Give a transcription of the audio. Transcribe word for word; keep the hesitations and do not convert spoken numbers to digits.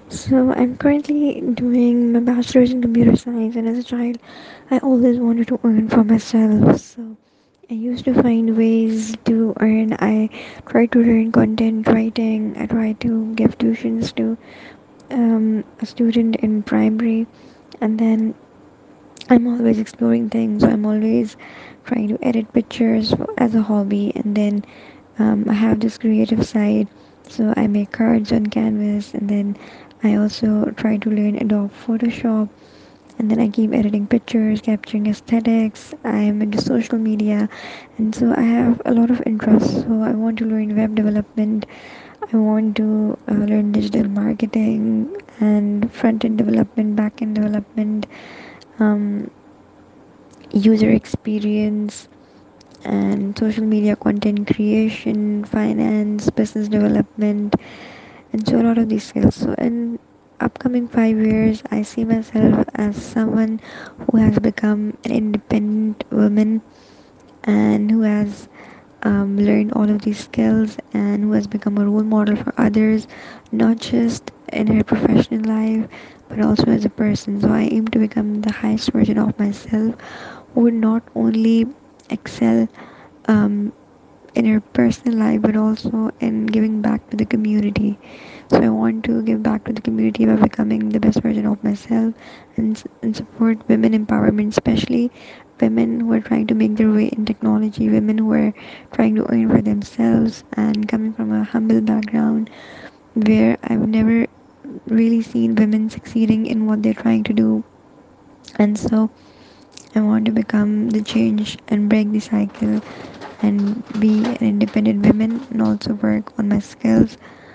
So I'm currently doing my bachelor's in computer science, and as a child, I always wanted to earn for myself. So I used to find ways to earn. I tried to learn content writing. I tried to give tuitions to um, a student in primary, and then I'm always exploring things. So I'm always trying to edit pictures as a hobby, and then um, I have this creative side. So I make cards on canvas, and then I also try to learn Adobe Photoshop, and then I keep editing pictures, capturing aesthetics. I'm into social media, and so I have a lot of interests. So I want to learn web development. I want to uh, learn digital marketing and front end development, back end development, um, user experience, and social media content creation, finance, business development, and so a lot of these skills. So in upcoming five years, I see myself as someone who has become an independent woman and who has um, learned all of these skills and who has become a role model for others, not just in her professional life but also as a person. So I aim to become the highest version of myself who would not only excel um, in her personal life but also in giving back to the community. So I want to give back to the community by becoming the best version of myself and, and support women empowerment, especially women who are trying to make their way in technology, women who are trying to earn for themselves. And coming from a humble background where I've never really seen women succeeding in what they're trying to do, and so I want to become the change and break the cycle and be an independent woman and also work on my skills